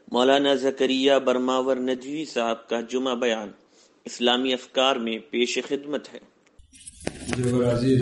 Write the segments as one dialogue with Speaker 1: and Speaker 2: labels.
Speaker 1: مولانا زکریا برماور ندوی صاحب کا جمعہ بیان اسلامی افکار میں پیش خدمت ہے۔
Speaker 2: عزیز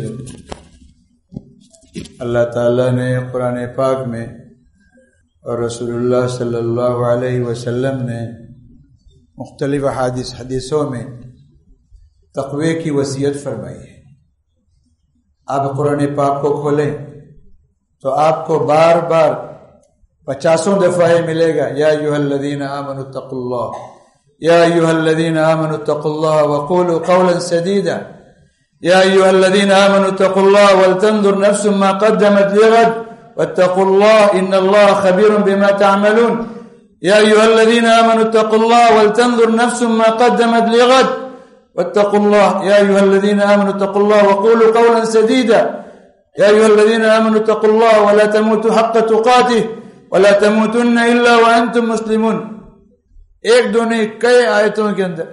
Speaker 2: اللہ تعالیٰ نے قرآن پاک میں اور رسول اللہ صلی اللہ علیہ وسلم نے مختلف حدیثوں میں تقوی کی وصیت فرمائی ہے۔ آپ قرآن پاک کو کھولیں تو آپ کو بار بار 50 دفعہ ملے گا، یا ایھا الذین آمنوا اتقوا اللہ، یا ایھا الذین آمنوا اتقوا اللہ وقولوا قولا سدیدا، یا ایھا الذین آمنوا اتقوا اللہ ولتنظر نفس ما قدمت لغد واتقوا اللہ ان اللہ خبیر بما تعملون، یا ایھا الذین آمنوا اتقوا اللہ ولتنظر نفس ما قدمت لغد واتقوا اللہ، یا ایھا الذین آمنوا اتقوا اللہ وقولوا قولا سدیدا، یا ایھا الذین آمنوا اتقوا اللہ ولا تموتوا حق تقاته ولا تموتن الا وانتم مسلمون۔ ایک دو نہیں، کئی آیتوں کے اندر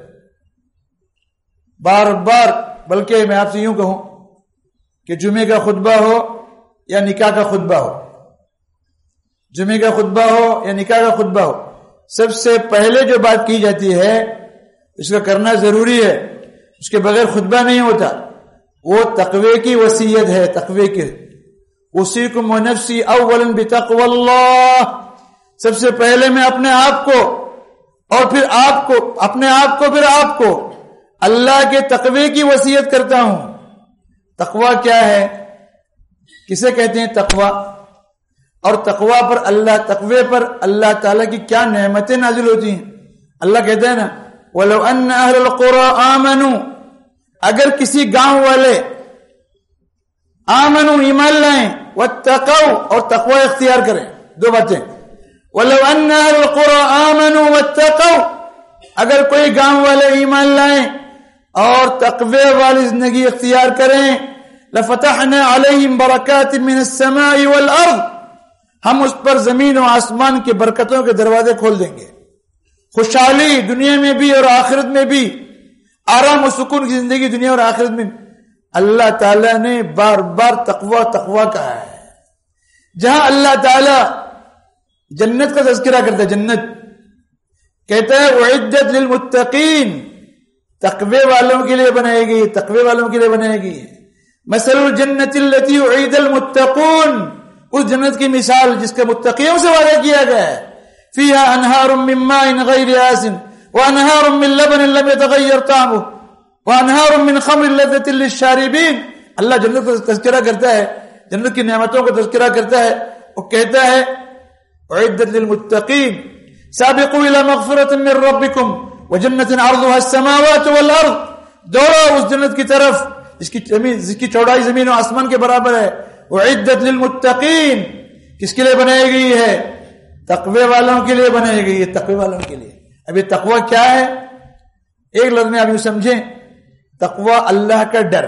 Speaker 2: بار بار، بلکہ میں آپ سے یوں کہوں کہ جمعے کا خطبہ ہو یا نکاح کا خطبہ ہو، جمعے کا خطبہ ہو یا نکاح کا خطبہ ہو، سب سے پہلے جو بات کی جاتی ہے اس کا کرنا ضروری ہے، اس کے بغیر خطبہ نہیں ہوتا، وہ تقوی کی وصیت ہے۔ تقوی کی اوصیکم ونفسی اولا بتقوی اللہ، سب سے پہلے میں اپنے آپ کو اور پھر آپ کو، اپنے آپ کو پھر آپ کو اللہ کے تقوی کی وصیت کرتا ہوں۔ تقوی کیا ہے؟ کسے کہتے ہیں تقوی؟ اور تقوی پر اللہ تعالیٰ کی کیا نعمتیں نازل ہوتی ہیں؟ اللہ کہتا ہے نا وَلَوْ أَنَّ أَهْلَ الْقُرَىٰ آمَنُوا، اگر کسی گاؤں والے آمنوا ایمان لائیں، واتقوا اور تقوی اختیار کریں، دو باتیں، وَلَوْ أَنَّ أَهْلَ الْقُرَىٰ آمَنُوا واتقوا، اگر کوئی گاؤں والے ایمان لائیں اور تقوی والی زندگی اختیار کریں، لَفَتَحْنَا عَلَيْهِمْ بَرَكَاتٍ مِّنَ السَّمَاءِ وَالْأَرْضِ، ہم اس پر زمین و آسمان کے برکتوں کے دروازے کھول دیں گے، خوشحالی دنیا میں بھی اور آخرت میں بھی، آرام و سکون کی زندگی دنیا اور آخرت میں۔ اللہ تعالیٰ نے بار بار تقوی کہا ہے۔ جہاں اللہ تعالیٰ جنت کا تذکرہ کرتا ہے، جنت کہتا ہے اعدت للمتقین، تقوی والوں کے لیے بنائی گئی، تقوی والوں کے لیے بنائی گئی ہے۔ مثل الجنت التي اعد المتقون، اس جنت کی مثال جس کے متقیوں سے وعدہ کیا گیا ہے، فيها انہار من ماء غیر آسن وانہار من لبن لم يتغیر طعمه وانہار من خمر لذۃ للشاربین۔ اللہ جنت کا تذکرہ کرتا ہے، جنت کی نعمتوں کا تذکرہ کرتا ہے، وہ کہتا ہے اعدت للمتقین سابقوا الى مغفرۃ من ربکم وجنۃ عرضها السماوات والارض، دوڑو اس جنت کی طرف جس کی چوڑائی زمین و آسمان کے برابر ہے۔ اعدت للمتقین کس کے لیے بنائی گئی ہے؟ تقوی والوں کے لیے بنائی گئی ہے، تقوی والوں کے لیے۔ اب یہ تقوی کیا ہے؟ ایک لفظ میں آپ یوں سمجھیں، تقوی اللہ کا ڈر،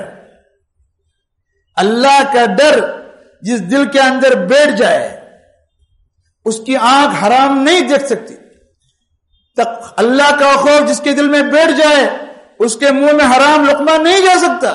Speaker 2: اللہ کا ڈر جس دل کے اندر بیٹھ جائے اس کی آنکھ حرام نہیں دیکھ سکتی۔ اللہ کا خوف جس کے دل میں بیٹھ جائے اس کے منہ میں حرام لقمہ نہیں جا سکتا۔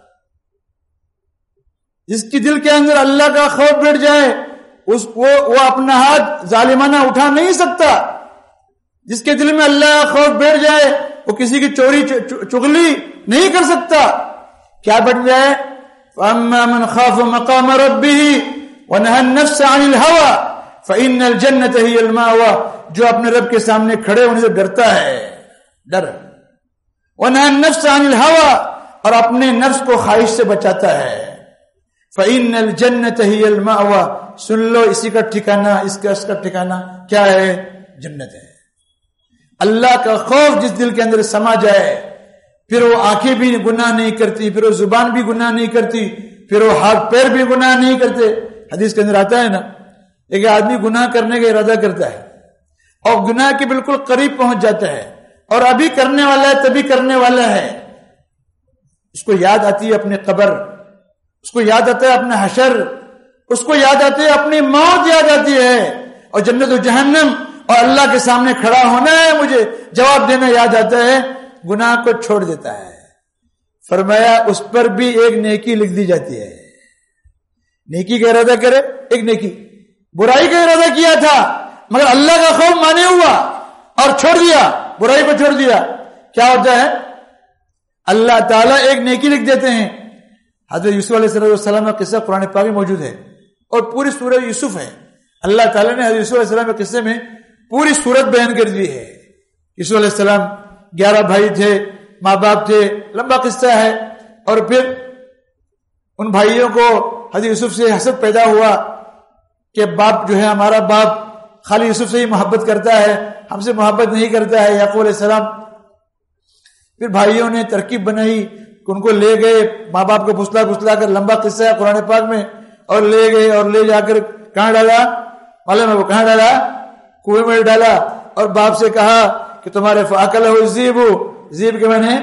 Speaker 2: جس کی دل کے اندر اللہ کا خوف بیٹھ جائے وہ اپنا ہاتھ ظالمانہ اٹھا نہیں سکتا۔ جس کے دل میں اللہ کا خوف بیٹھ جائے وہ کسی کی چوری چغلی نہیں کر سکتا۔ کیا بن جائے؟ فَأَمَّا مَنْ خَافَ مَقَامَ رَبِّهِ وَنَهَى النَّفْسَ عَنِ الْهَوَىٰ فَإِنَّ الْجَنَّةَ هِيَ الْمَأْوَىٰ، جو اپنے رب کے سامنے کھڑے ہونے سے ڈرتا ہے، ڈر، وَنَهَى النَّفْسَ عَنِ الْهَوَىٰ اور اپنے نفس کو خواہش سے بچاتا ہے، فَإِنَّ الْجَنَّةَ هِيَ الْمَأْوَىٰ، سن لو اسی کا ٹھکانہ، اس کا ٹھکانہ کیا ہے؟ جنت ہے۔ اللہ کا خوف جس دل کے اندر سما جائے پھر وہ آنکھیں بھی گناہ نہیں کرتی، پھر وہ زبان بھی گناہ نہیں کرتی، پھر وہ ہاتھ پیر بھی گناہ نہیں کرتے۔ حدیث کے اندر آتا ہے نا، ایک آدمی گناہ کرنے کا ارادہ کرتا ہے اور گناہ کے بالکل قریب پہنچ جاتا ہے اور ابھی کرنے والا ہے، تبھی کرنے والا ہے، اس کو یاد آتی ہے اپنی قبر، اس کو یاد آتا ہے اپنا حشر، اس کو یاد آتی ہے اپنی موت یاد آتی ہے، اور جنت و جہنم اور اللہ کے سامنے کھڑا ہونا ہے، مجھے جواب دینا یاد آتا ہے، گناہ کو چھوڑ دیتا ہے۔ فرمایا اس پر بھی ایک نیکی لکھ دی جاتی ہے۔ نیکی کا ارادہ کرے، ایک نیکی، برائی کا ارادہ کیا تھا مگر اللہ کا خوف مانے ہوا اور چھوڑ دیا، برائی کو چھوڑ دیا، کیا ہوتا ہے؟ اللہ تعالیٰ ایک نیکی لکھ دیتے ہیں۔ حضرت یوسف علیہ السلام کا قصہ قرآن پاک میں موجود ہے اور پوری سورہ یوسف ہے۔ اللہ تعالیٰ نے حضرت یوسف علیہ السلام کے قصے میں پوری صورت بیان کر دی ہے۔ یوسف علیہ السلام 11 بھائی تھے، ماں باپ تھے، لمبا قصہ ہے۔ اور پھر ان بھائیوں کو حضرت یوسف سے حسد پیدا ہوا کہ باپ جو ہے ہمارا باپ خالی یوسف سے ہی محبت کرتا ہے، ہم سے محبت نہیں کرتا ہے، یعقوب علیہ السلام۔ پھر بھائیوں نے ترکیب بنائی کہ ان کو لے گئے، ماں باپ کو پھسلا کر، لمبا قصہ ہے قرآن پاک میں، اور لے گئے اور لے جا کر کہاں ڈالا؟ معلوم ہے وہ کہاں ڈالا؟ کنویں میں ڈالا، اور باپ سے کہا کہ تمہارے فاکلہ الذئب، ذئب کے معنی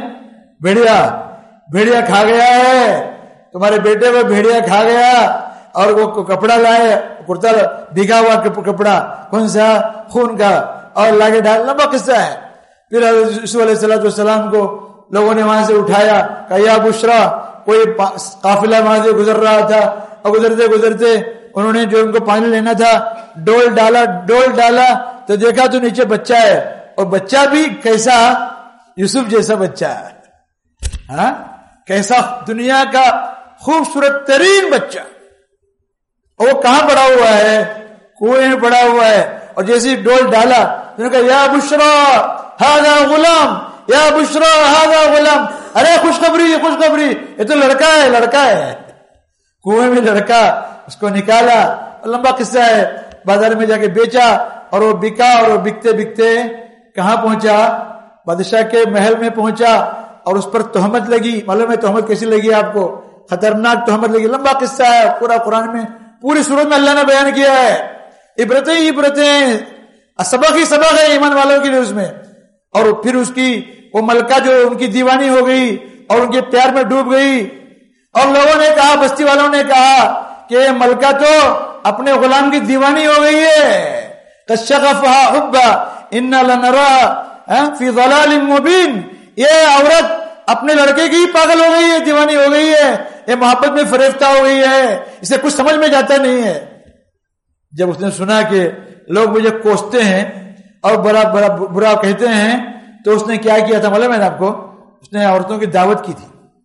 Speaker 2: بھیڑیا کھا گیا ہے، تمہارے بیٹے کو بھیڑیا کھا گیا۔ اور وہ کپڑا لائے، کرتا بھیگا ہوا کپڑا، کون سا؟ خون کا، اور لاگے ڈال، لمبا قصہ ہے۔ پھر یوسف علیہ السلام کو لوگوں نے وہاں سے اٹھایا، کہا یا بشرا، کوئی قافلہ وہاں سے گزر رہا تھا، اور گزرتے انہوں نے جو ان کو پانی لینا تھا ڈول ڈالا تو دیکھا تو نیچے بچہ ہے، اور بچہ بھی کیسا؟ یوسف جیسا بچہ ہے، ہاں، کیسا؟ دنیا کا خوبصورت ترین بچہ، اور وہ کہاں پڑا ہوا ہے؟ کنویں میں پڑا ہوا ہے۔ اور جیسے ڈول ڈالا تو نے کہا یا بشرا ھذا غلام، یا بشرا ھذا غلام، ارے خوشخبری یہ تو لڑکا ہے۔ کنویں میں لڑکا، اس کو نکالا، لمبا قصہ ہے۔ بازار میں جا کے بیچا، اور وہ بکا، اور وہ بکتے کہاں پہنچا؟ بادشاہ کے محل میں پہنچا، اور اس پر تہمت لگی۔ معلوم ہے تہمت کیسی لگی آپ کو؟ خطرناک تہمت لگی، لمبا قصہ ہے، پورا قرآن میں پوری سورت میں اللہ نے بیان کیا ہے۔ عبرتیں، سبق ہے ایمان والوں کے لیے اس میں۔ اور پھر اس کی وہ ملکہ جو ان کی دیوانی ہو گئی اور ان کے پیار میں ڈوب گئی، اور لوگوں نے کہا، بستی والوں نے کہا کہ یہ ملکہ تو اپنے غلام کی دیوانی ہو گئی ہے، کشغفها حبا انا لنراها فی ضلال مبین، یہ عورت اپنے لڑکے کی پاگل ہو گئی ہے، دیوانی ہو گئی ہے، یہ محبت میں فریفتہ ہو گئی ہے، اسے کچھ سمجھ میں جاتا نہیں ہے۔ جب اس نے سنا کہ لوگ مجھے کوستے ہیں اور برا کہتے ہیں، تو اس نے کیا کیا تھا معلوم ہے آپ کو؟ اس نے عورتوں کی دعوت کی تھی،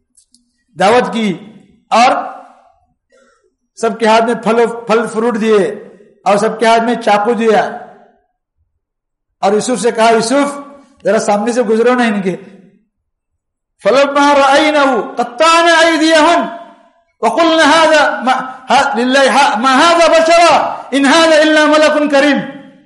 Speaker 2: اور سب کے ہاتھ میں پھل فروٹ دیے، اور سب کے ہاتھ میں چاقو دیا، اور یوسف سے کہا یوسف ذرا سامنے سے گزرو نا ان کے۔ فلما رأينه قطعنا أيديهن وقلنا هذا ما هذا بشرا إن هذا إلا ملك كريم۔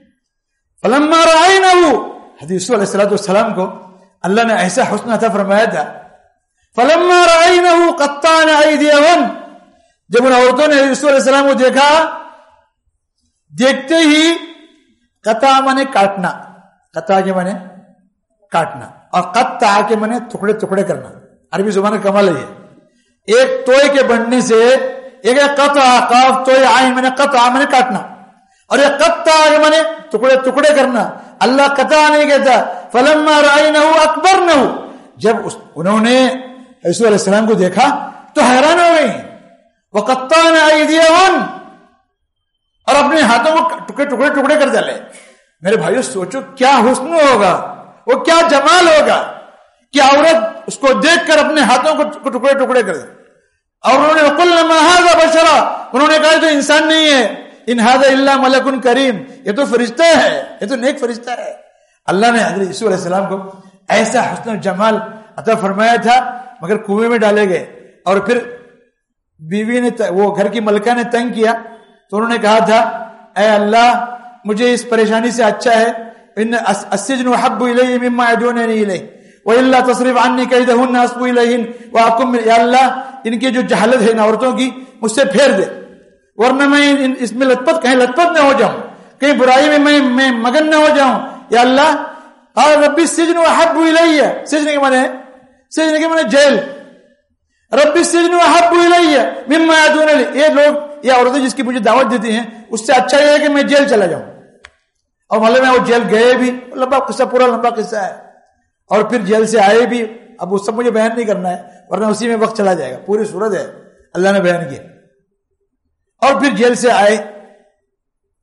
Speaker 2: فلما رأينه، حضرت یوسف علیہ السلام کو اللہ نے ایسا حسن عطا فرمایا تھا۔ فلما رأينه قطعنا أيديهن، جب ان عورتوں نے یوسف علیہ السلام کو دیکھا، دیکھتے ہی قطع مانے کاٹنا، قطع کے مانے کاٹنا، اور قطع کے مانے ٹکڑے کرنا۔ عربی زبان کا کمال ہے، ایک توئے کے بننے سے ایک قطع، قاف توئے عین مانے قطع مانے کاٹنا، اور یہ قطع کے مانے ٹکڑے کرنا۔ اللہ قطع نہیں کہتا۔ فلما رأينه اکبرنه، جب انہوں نے یوسف علیہ السلام کو دیکھا تو حیران ہو گئی۔ وقطعنا ایدیہن، اور اپنے ہاتھوں کو ٹکڑے کر ڈالے۔ میرے بھائیو سوچو کیا حسن ہوگا، وہ کیا جمال ہوگا کہ عورت اس کو دیکھ کر اپنے ہاتھوں کو ٹکڑے کر دے۔ اور انہوں نے قلنا ما ھذا بشرا، انہوں نے کہا یہ تو انسان نہیں ہے، ان ھذا الا ملک کریم، یہ تو فرشتہ ہے، یہ تو نیک فرشتہ ہے۔ اللہ نے حضرت یوسف علیہ السلام کو ایسا حسن و جمال عطا فرمایا تھا، مگر کنویں میں ڈالے گئے۔ اور پھر بیوی نے، وہ گھر کی ملکہ نے تنگ کیا، تو انہوں نے کہا تھا اے اللہ مجھے اس پریشانی سے اچھا ہے ان السجن احب الی مما یدعوننی الیہ والا تصرف عنی کیدہن اصب الیہن واحکم، یا اللہ ان کی جو جہالت ہے ان عورتوں کی مجھ سے پھیر دے، ورنہ میں اس میں کہیں لطپت نہ ہو جاؤں، کہیں برائی میں مگن نہ ہو جاؤں۔ یا اللہ اور ربی السجن احب الی، سجن کے معنی جیل، ربی السجن احب الی مما یدعوننی، یہ لوگ، یہ عورتیں جس کی مجھے دعوت دیتی ہیں اس سے اچھا یہ ہے کہ میں جیل چلا جاؤں۔ اور معلوم ہے وہ جیل گئے بھی، لمبا قصہ، پورا لمبا قصہ ہے۔ اور پھر جیل سے آئے بھی، اب وہ سب مجھے بیان نہیں کرنا ہے ورنہ اسی میں وقت چلا جائے گا، پوری صورت ہے اللہ نے بیان کیا۔ اور پھر جیل سے آئے،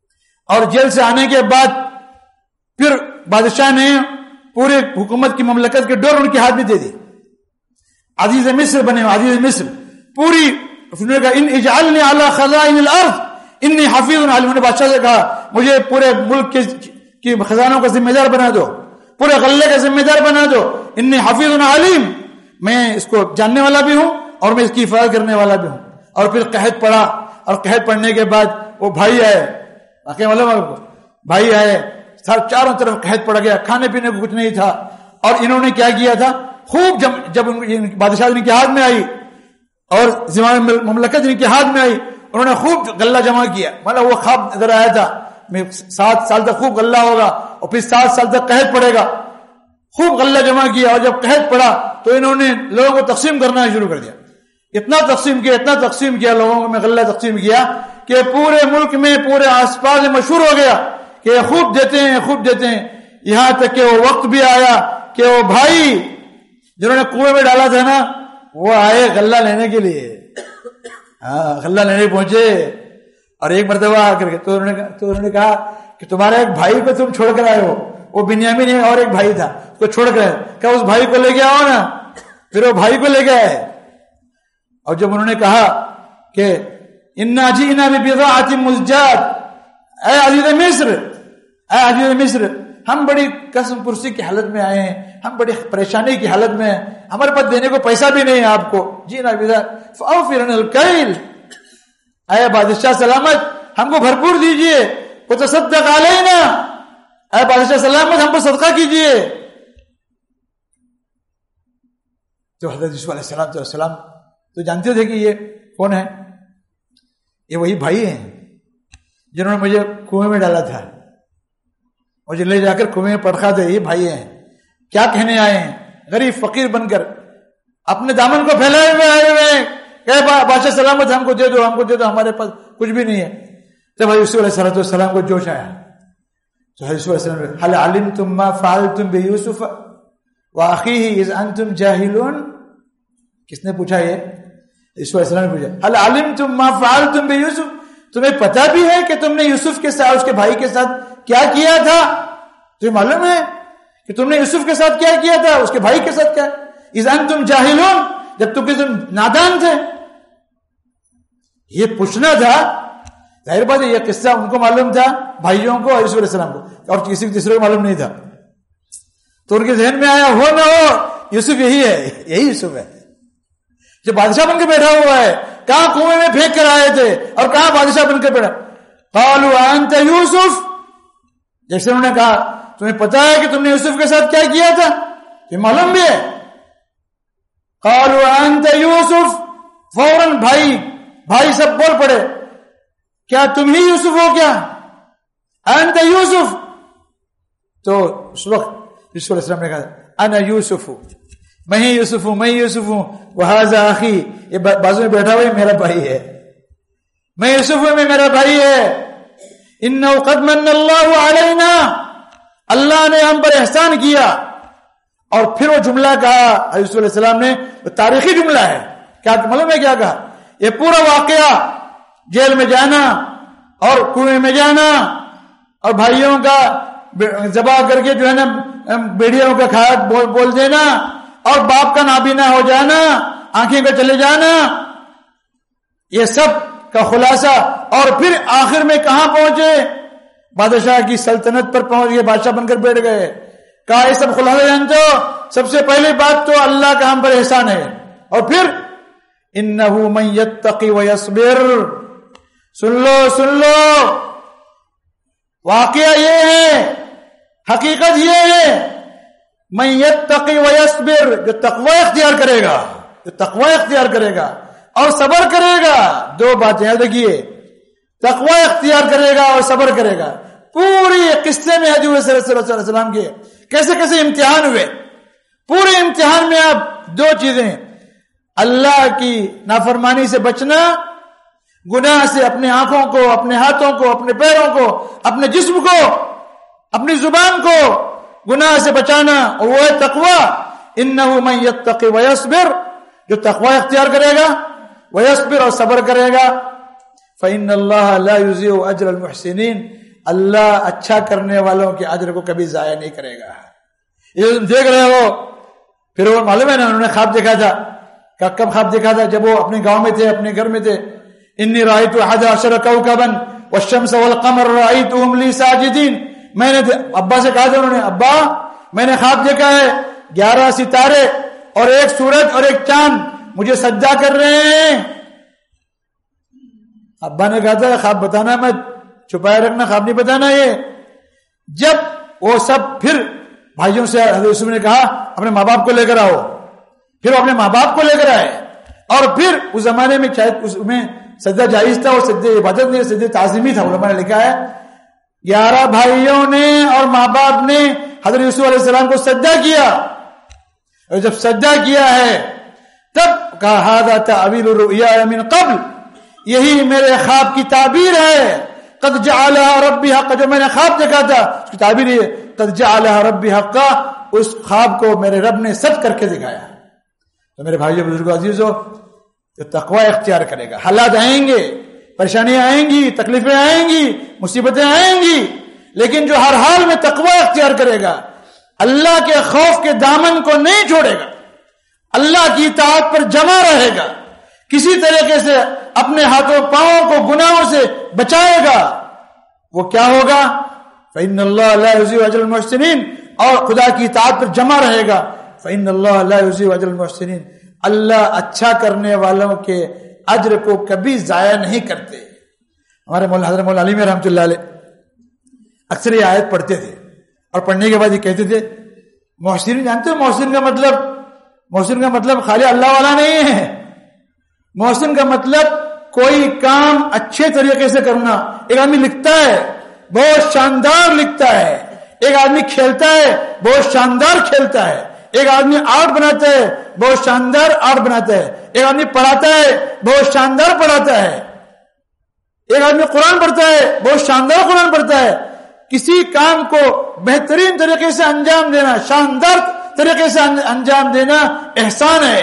Speaker 2: اور جیل سے آنے کے بعد پھر بادشاہ نے پورے حکومت کی مملکت کے ڈور ان کے ہاتھ میں دے دی. عزیز مصر بنے, عزیز مصر پوری. ان اجعلنی علی خزائن الارض انی حفیظ علیم. نے بادشاہ سے کہا مجھے پورے ملک کی خزانوں کا ذمہ دار بنا دو, پورے غلے کا ذمہ دار بنا دو. انی حفیظ علیم, میں اس کو جاننے والا بھی ہوں اور میں اس کی حفاظت کرنے والا بھی ہوں. اور پھر قحط پڑا, اور قحط پڑنے کے بعد وہ بھائی آئے, واقعی معلوم ہے کو, بھائی آئے, چاروں طرف قحط پڑ گیا, کھانے پینے کو کچھ نہیں تھا. اور انہوں نے کیا کیا تھا, خوب جب بادشاہ ان کے ہاتھ میں آئی اور زمام مملکت ان کے ہاتھ میں آئی, انہوں نے خوب غلہ جمع کیا. مطلب وہ خواب نظر آیا تھا 7 سال تک خوب غلہ ہوگا اور پھر 7 سال تک قحط پڑے گا. خوب غلہ جمع کیا, اور جب قحط پڑا تو انہوں نے لوگوں کو تقسیم کرنا شروع کر دیا. اتنا تقسیم کیا لوگوں میں غلہ تقسیم کیا کہ پورے ملک میں, پورے آس پاس میں مشہور ہو گیا کہ خوب دیتے ہیں. یہاں تک کہ وہ وقت بھی آیا کہ وہ بھائی جنہوں نے کنویں میں ڈالا تھا نا, وہ آئے غلہ لینے کے لیے. غلہ لینے پہنچے, اور ایک مرتبہ آ کر کے تو انہوں نے کہا کہ تمہارے ایک بھائی کو تم چھوڑ کر آئے ہو. وہ بنیامین ہے, اور ایک بھائی تھا, اس کو چھوڑ کر آئے. کہا اس بھائی کو لے کے آؤ نا. پھر وہ بھائی کو لے کے آئے, اور جب انہوں نے کہا کہ انا جئنا ببضاعۃ مزجاۃ, اے عزیز مصر ہم بڑی قسم پرسی کی حالت میں آئے ہیں, ہم بڑی پریشانی کی حالت میں ہیں, ہمارے پاس دینے کو پیسہ بھی نہیں ہے آپ کو. جئنا ببضاعۃ فاوفر لنا الکیل, اے بادشاہ سلامت ہم کو بھرپور دیجئے. وتصدق علینا, اے بادشاہ سلامت ہم کو صدقہ کیجئے. تو حضرت یوسف علیہ السلام تو جانتے تھے کہ یہ کون ہے, یہ وہی بھائی ہیں جنہوں نے مجھے کنویں میں ڈالا تھا, مجھے لے جا کر کنویں میں پٹخا دے. یہ بھائی ہیں, کیا کہنے آئے ہیں, غریب فقیر بن کر اپنے دامن کو پھیلائے ہوئے آئے ہوئے ہیں کہ بادشاہ سلامت ہم کو دے دو, ہمارے پاس کچھ بھی نہیں ہے. تب یوسف علیہ السلام کو جوش آیا. تو یوسف علیہ السلام نے هل علمتم ما فعلتم بيوسف واخيه اذ انتم جاهلون. کس نے پوچھا, یہ یوسف علیہ السلام نے پوچھا. هل علمتم ما فعلتم بيوسف, تمہیں پتا بھی ہے کہ تم نے یوسف کے ساتھ, اس کے بھائی کے ساتھ کیا کیا تھا؟ تمہیں معلوم ہے کہ تم نے یوسف کے ساتھ کیا کیا تھا, اس کے بھائی کے ساتھ کیا؟ اذ انتم جاہلون, جب تم نادان تھے. یہ پوچھنا تھا, ظاہر بات ہے یہ قصہ ان کو معلوم تھا, بھائیوں کو اور یوسف علیہ السلام کو, اور کسی تیسرے کو معلوم نہیں تھا. تو ان کے ذہن میں آیا ہو نہ ہو یوسف یہی یوسف ہے جو بادشاہ بن کے بیٹھا ہوا ہے. کہاں کنویں میں پھینک کر آئے تھے اور کہاں بادشاہ بن کے بیٹھا. قالوا انت یوسف, جیسے انہوں نے کہا تمہیں پتا ہے کہ تم نے یوسف کے ساتھ کیا کیا تھا, یہ معلوم بھی ہے. قالوا انت یوسف, فوراً بھائی سب بول پڑے, کیا تم ہی یوسف ہو کیا؟ انت یوسف. تو اس وقت یوسف علیہ السلام نے کہا انا یوسف, میں ہی یوسف ہوں, وہذا اخی, یہ بازو میں بیٹھا ہوا میرا بھائی ہے. میں یوسف ہوں, میں میرا بھائی ہے. انہ قد من اللہ علینا, اللہ نے ہم پر احسان کیا. اور پھر وہ جملہ کہا یوسف علیہ السلام نے, تاریخی جملہ ہے. کیا معلوم ہے کیا کہا؟ یہ پورا واقعہ, جیل میں جانا اور کنویں میں جانا اور بھائیوں کا ذبح کر کے جو ہے نا بیڑیوں کا کھایا بول دینا, اور باپ کا نابینا ہو جانا, آنکھیں کا چلے جانا, یہ سب کا خلاصہ. اور پھر آخر میں کہاں پہنچے؟ بادشاہ کی سلطنت پر پہنچ گئے, بادشاہ بن کر بیٹھ گئے. کہا یہ سب خلاصہ جانتے ہو؟ سب سے پہلی بات تو اللہ کا ہم پر احسان ہے, اور پھر انہ من یتقی ویصبر. سن لو, واقعہ یہ ہے, حقیقت یہ ہے, من یتقی ویصبر, جو تقوی اختیار کرے گا اور صبر کرے گا. 2 باتیں یاد رکھیے, تقوی اختیار کرے گا اور صبر کرے گا. پوری قصے میں حضور صلی اللہ علیہ وسلم کے کیسے امتحان ہوئے. پورے امتحان میں آپ 2 چیزیں, اللہ کی نافرمانی سے بچنا, گناہ سے اپنے آنکھوں کو, اپنے ہاتھوں کو, اپنے پیروں کو, اپنے جسم کو, اپنی زبان کو گناہ سے بچانا, اور وہ ہے تقوی. انہ من یتقی ویصبر, جو تقوی اختیار کرے گا, ویصبر اور صبر کرے گا. فإن اللہ لا یضیع اجر المحسنین, اللہ اچھا کرنے والوں کے اجر کو کبھی ضائع نہیں کرے گا. یہ تم دیکھ رہے ہو. پھر وہ معلوم ہے نا انہوں نے خواب دیکھا تھا. کب خواب دیکھا تھا؟ جب وہ اپنے گاؤں میں تھے, اپنے گھر میں تھے. انی رأیت 11 کوكبا والشمس والقمر رأیتهم لی ساجدین. میں نے ابا سے کہا تھا انہوں نے, ابا میں نے خواب دیکھا ہے 11 ستارے اور ایک سورج اور ایک چاند مجھے سجدہ کر رہے ہیں. ابا نے کہا تھا خواب بتانا مت, چھپائے رکھنا, خواب نہیں بتانا. یہ جب وہ سب پھر بھائیوں سے حضرت یوسف نے کہا اپنے ماں باپ کو لے کر آؤ. پھر وہ اپنے ماں باپ کو لے کر آئے. اور پھر اس زمانے میں شاید اس میں سجدہ جائز تھا اور سجدہ عبادت نہیں, سجدہ تعظیمی تھا. علماء نے لکھا ہے 11 بھائیوں نے اور ماں باپ نے حضرت یوسف علیہ السلام کو سجدہ کیا. اور جب سجدہ کیا ہے تب کہا ھذا تأویل الرؤیا من قبل, یہی میرے خواب کی تعبیر ہے. قد جعلها ربی حقا, جو میں نے خواب دیکھا تھا اس کی تعبیر ہے قد جعلها ربی حقا, اس خواب کو میرے رب نے سچ کر کے دکھایا. تو میرے بھائیو بزرگو عزیزو, جو تقوی اختیار کرے گا, حالات آئیں گے, پریشانیاں آئیں گی, تکلیفیں آئیں گی, مصیبتیں آئیں گی, لیکن جو ہر حال میں تقوی اختیار کرے گا, اللہ کے خوف کے دامن کو نہیں چھوڑے گا, اللہ کی اطاعت پر جمع رہے گا, کسی طریقے سے اپنے ہاتھوں پاؤں کو گناہوں سے بچائے گا, وہ کیا ہوگا؟ فإن اللہ لا یضيع اجر المحسنین. اور خدا کی اطاعت پر جمع رہے گا. فإن اللہ لا یضيع اجر المحسنین. اللہ اچھا کرنے والوں کے اجر کو کبھی ضائع نہیں کرتے. ہمارے مولانا حضرت مولانا علی میں رحمۃ اللہ علیہ اکثر یہ آیت پڑھتے تھے اور پڑھنے کے بعد یہ کہتے تھے محسن. جانتے ہو محسن کا مطلب؟ محسن کا مطلب خالی اللہ والا نہیں ہے. محسن کا مطلب کوئی کام اچھے طریقے سے کرنا. ایک آدمی لکھتا ہے بہت شاندار لکھتا ہے, ایک آدمی کھیلتا ہے بہت شاندار کھیلتا ہے, ایک آدمی آرٹ بناتا ہے بہت شاندار آرٹ بناتا ہے, ایک آدمی پڑھاتا ہے بہت شاندار پڑھاتا ہے, ایک آدمی قرآن پڑھتا ہے بہت شاندار قرآن پڑھتا ہے. کسی کام کو بہترین طریقے سے انجام دینا, شاندار طریقے سے انجام دینا احسان ہے.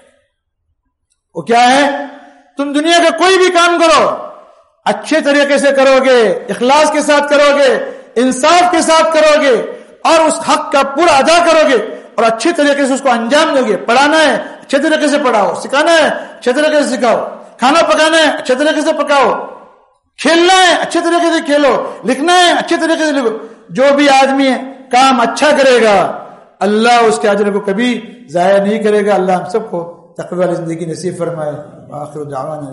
Speaker 2: وہ کیا ہے؟ تم دنیا کا کوئی بھی کام کرو, اچھے طریقے سے کرو گے, اخلاص کے ساتھ کرو گے, انصاف کے ساتھ کرو گے, اور اس حق کا پورا ادا کرو گے, اور اچھے طریقے سے اس کو انجام دو گے. پڑھانا ہے اچھے طریقے سے پڑھاؤ, سکھانا ہے اچھے طریقے سے سکھاؤ, کھانا پکانا ہے اچھے طریقے سے پکاؤ, کھیلنا ہے اچھے طریقے سے کھیلو, لکھنا ہے اچھے طریقے سے لکھو. جو بھی آدمی کام اچھا کرے گا اللہ اس کے اجر کو کبھی ضائع نہیں کرے گا. اللہ ہم سب کو تقوی والی زندگی نصیب فرمائے. آخر دعوانا